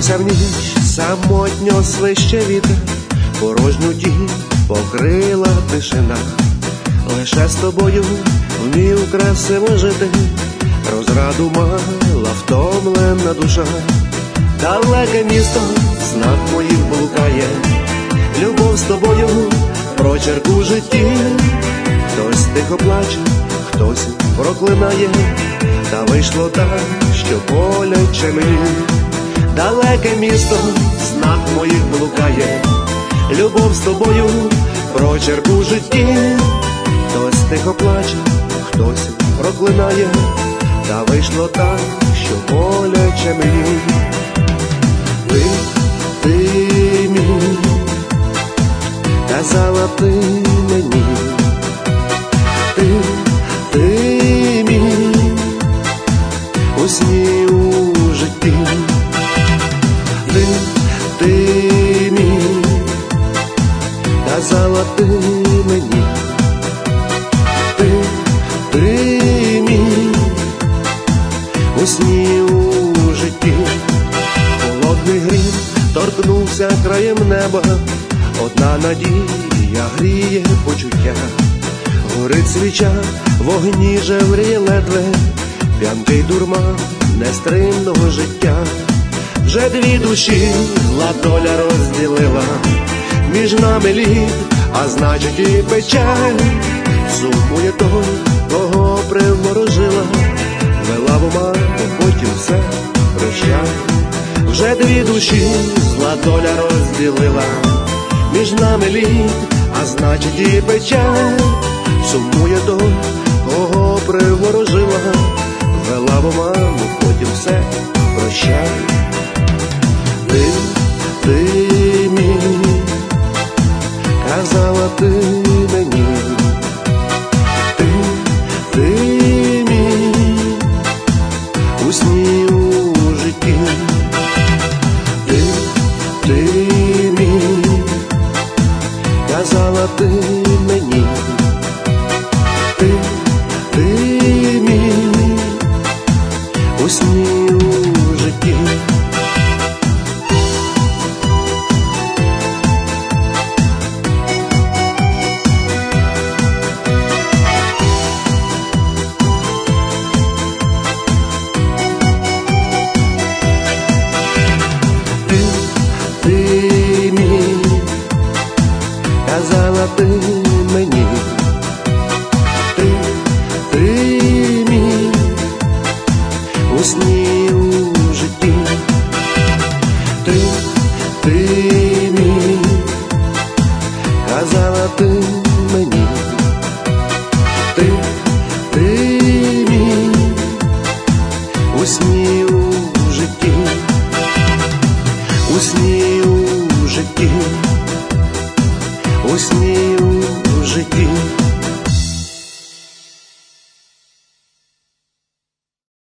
Зібрався в ніч, самотньо свище вітер, порожню тінь покрила тишина. Лише з тобою вмів красиво жити, розраду мала втомлена душа. Далеке місто знак моїх блукає, любов з тобою прочерк у житті. Хтось тихо плаче, хтось проклинає, та вийшло так, що боляче мені. Далеке місто знак моїх блукає, любов з тобою прочерк у житті. Хтось тихо плаче, хтось проклинає, та вийшло так, що боляче мені. Ти мій, казала ти мені, ти мій, у сні у житті. Ти мій, казала ти мені, ти мій, у сні у житті. Холодний грім торкнувся краєм неба, одна надія гріє почуття. Горить свіча, вогні жевріє ледве, п'янкий дурман нестримного життя. Вже дві душі зла доля розділила, між нами лід, а значить і печаль. Сумує той, кого приворожила, вела в оману, потім все прощай. Вже дві душі зла доля розділила, між нами лід, а значить і печаль. Сумує той, кого приворожила, вела в оману, потім все прощай. Ти мій, казала ти мені, ти мій, у сні у житті. Ти мій, казала ти мені, ти мій, у сні у житті. Ти мій, казала ти мені, ти мій, у сні у житті. Ти мій, казала ти мені, ти мій, у сні у житті. У сні у житті, у сні у житті.